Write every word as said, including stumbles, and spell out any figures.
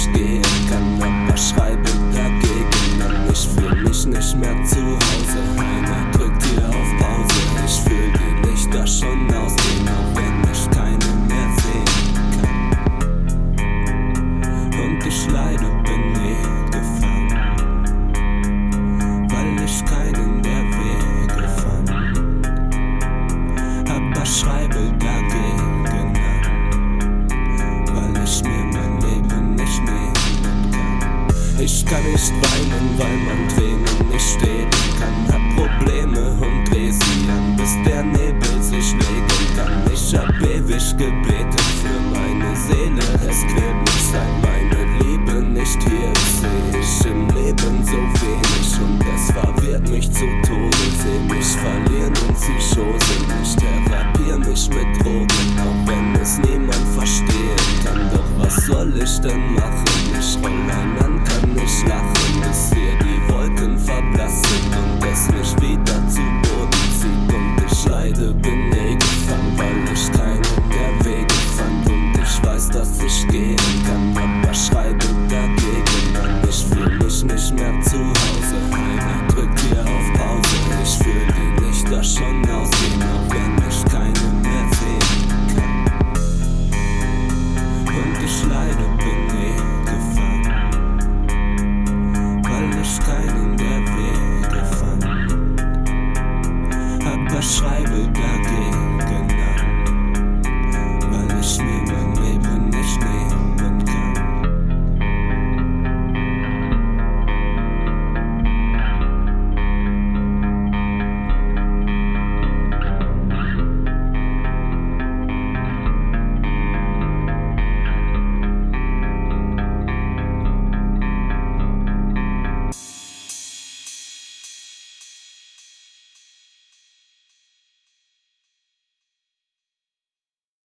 nicht gehen kann, aber schreibe dagegen an. Ich fühl mich nicht mehr zu Hause, einer drückt hier auf Pause. Ich fühl die Lichter schon ausgehen, auch wenn ich keine mehr sehen kann. Und ich leide, bin nie gefangen, weil ich keinen der Wege fand, aber schreibe dagegen an, weil ich mir mein Leben nicht nehmen kann. Ich kann nicht weinen, weil man Tränen nicht stehen kann. Hab Probleme und dreh sie an, bis der Nebel sich legen kann. Ich hab ewig gebetet für meine Seele, es quält mich, seit meine Liebe nicht hier ist. Seh ich im Leben so wenig und es verwirrt mich zu Tode. Seh mich verlieren und Psychose, ich therapier mich mit Drogen, auch wenn es niemand verstehen kann. Doch was soll ich denn machen? Ich roll ein an, kann nicht lachen, bis hier die Wolken verblassen und es mich wieder zu Boden zieht. Und ich leide, bin